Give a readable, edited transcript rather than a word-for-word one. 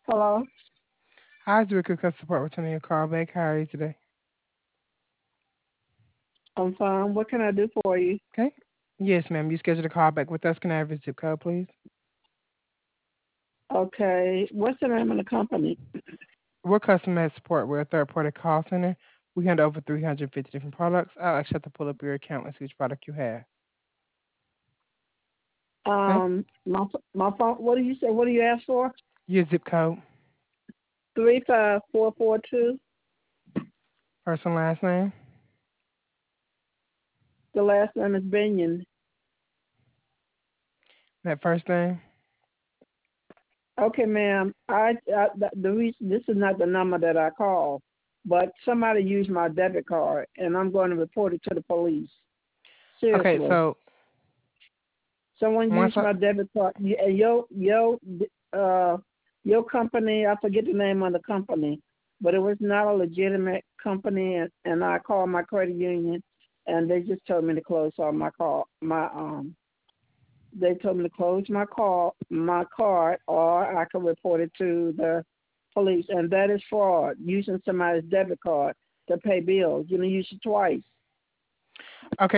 Hello. Hi, Zurich Customer Support returning your call back. How are you today? I'm fine. What can I do for you? Okay. Yes, ma'am. You scheduled a call back with us. Can I have your zip code, please? Okay. What's the name of the company? We're customer support. We're a third-party call center. We handle over 350 different products. I'll actually have to pull up your account and see which product you have. Okay. My phone. What do you say? What do you ask for? Your zip code, 35442. first and last name, The last name is Binion. that first name. Okay, ma'am. The reason this is not the number that I call, but somebody used my debit card, and I'm going to report it to the police. Okay, Seriously, so someone once used my debit card. Uh, your company. I forget the name of the company, but it was not a legitimate company, and I called my credit union, and they just told me to close all my call my They told me to close my card, or I could report it to the police, and that is fraud. Using somebody's debit card to pay bills. You use it twice. okay,